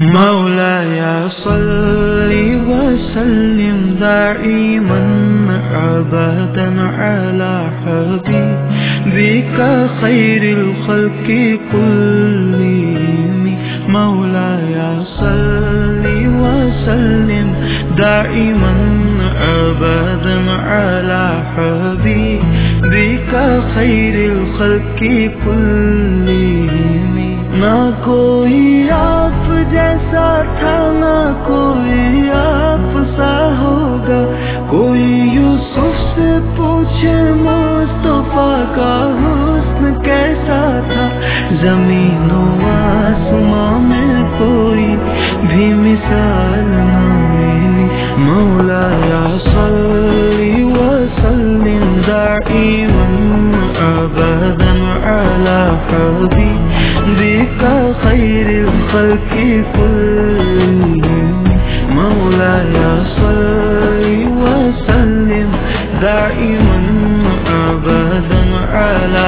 مولاي صل وسلم دائما أبدا على حبيبك خير الخلق كلهم. مولاي صل وسلم دائما أبدا على حبيبك خير الخلق كلهم. نہ کوئی آپ جیسا تھا نہ کوئی آپ سا ہوگا، کوئی یوسف سے پوچھے مصطفیٰ کا حسن کیسا تھا، زمین و آسمان میں کوئی بھی مثال نہ ملی. مولاي صل وسلم دائما أبدا على حبيبك خير الخلق كلهم. مولاي صل وسلم دائما أبدا على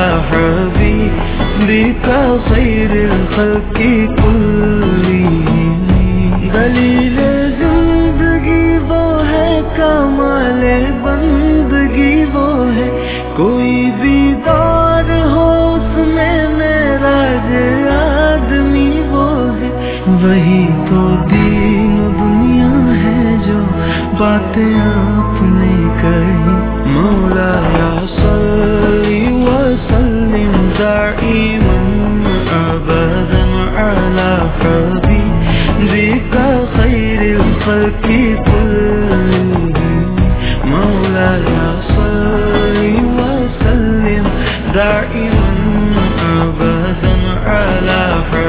حبيبك خير الخلق كلهم. دلیل زندگی وہ ہے، کمال بندگی وہ ہے، کوئی بھی دور ہو اس میں معراج آدمی وہ ہے. وہی تو دین و دنیا ہے جو باتیں آپ نے کہی. مولاي صل وسلم دائما أبدا على حبيبك خير الخلق كلهم. مولاي صل وسلم دائما أبدا على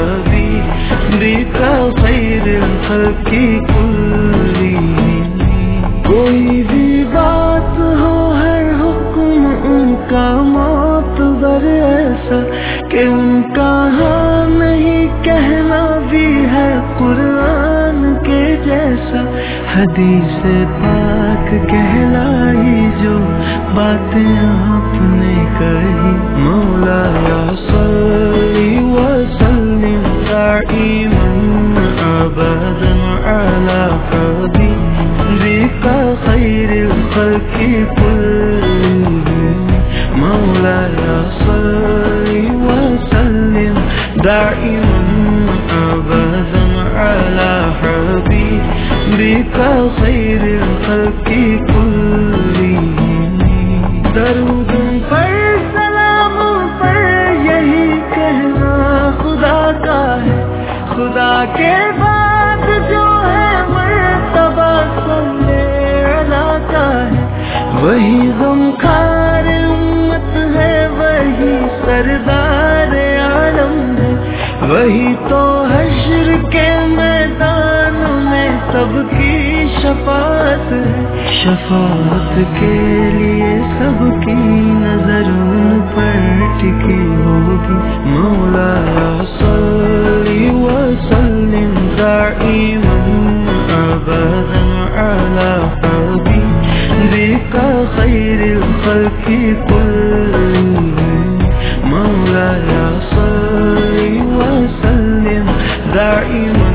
حبيبك خير الخلق كلهم. کوئی بھی بات ہو ہر حکم ان کا معتبر ایسا کہ ان کا ہاں نہیں کہنا بھی ہے قرآن کے جیسا. حدیث پاک کہلائی جو باتیں آپ نے کہی. مولاي صل وسلم دائما أبدا على حبيبك خير الخلق كلهم. مولاي صل وسلم دائما أبدا على حبيبك خير الخلق كلهم. درود پر سلام پر یہی کہنا خدا کا ہے، خدا کے بعد جو ہے مرتبہ صلی اللہ کا ہے. وہی غمخوار امت ہے، وہی سردار عالم ہے، وہی تو حشر کے میدان میں سب کی شفاعت ہے. شفاعت کے لیے سب کی نظر ان پر ٹکی ہوگی. مولاي صل وسلم دائما أبدا على حبيبك خير الخلق كلهم. مولاي صل وسلم دائما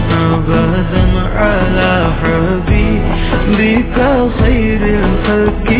أبدا على حبيبك خير الخلق